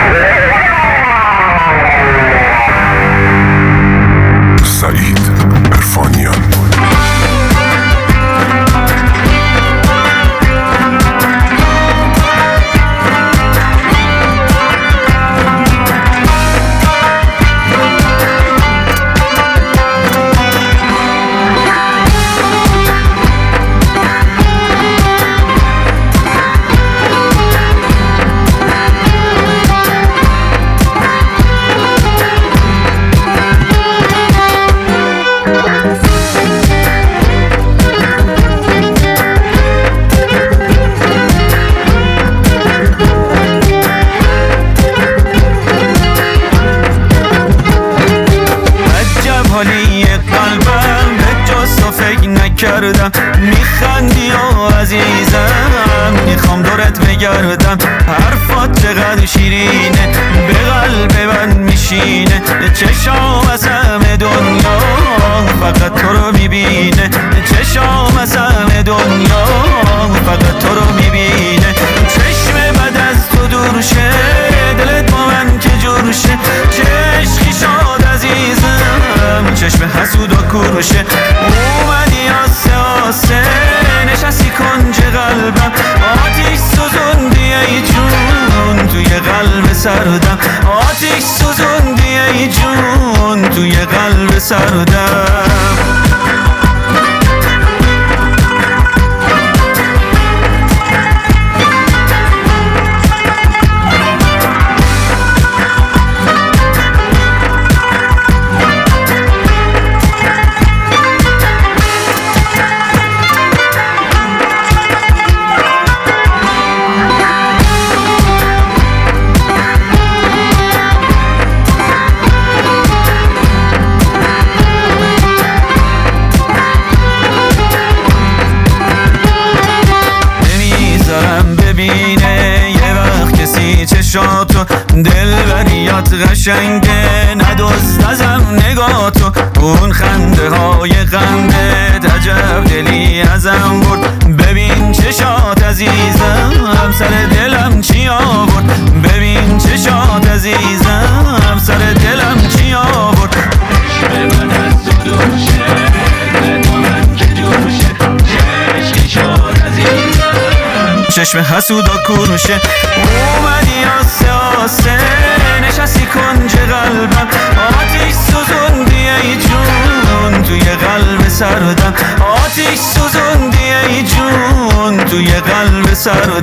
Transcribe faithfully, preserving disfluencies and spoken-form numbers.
سعید عرفانیان. قلبم به جز تو فکر نکردم، میخندی و عزیزم میخوام دورت بگردم. حرفات چقدر شیرینه به قلب من میشینه، چشام از همه دنیا فقط تو رو میبینه، چشام از همه دنیا فقط تو رو میبینه. چشم بد از تو دور شه، دلت با من که جور شه، چه عشقی شاد عزیزم، چشم حسود و کوروشه. اومدی آسه آسه نشستی کنج قلبم، آتیش سوزوندی ای جون توی قلب سردم، آتیش سوزوندی ای جون توی قلب سردم. یه وقت کسی چشاتو دلبریات قشنگه، ندوست ازم نگاتو اون خنده های غمه، عجب دلی ازم برد ببین چشات عزیزم، سر دلم چی آورد ببین چشات عزیزم، سر دلم چی آورد. چشم حسود و کوروشه. اومدی آسه آسه نشستی کنج قلبم، آتیش سوزوندی ای جون توی قلب سردم، آتیش سوزوندی ای جون توی قلب سردم.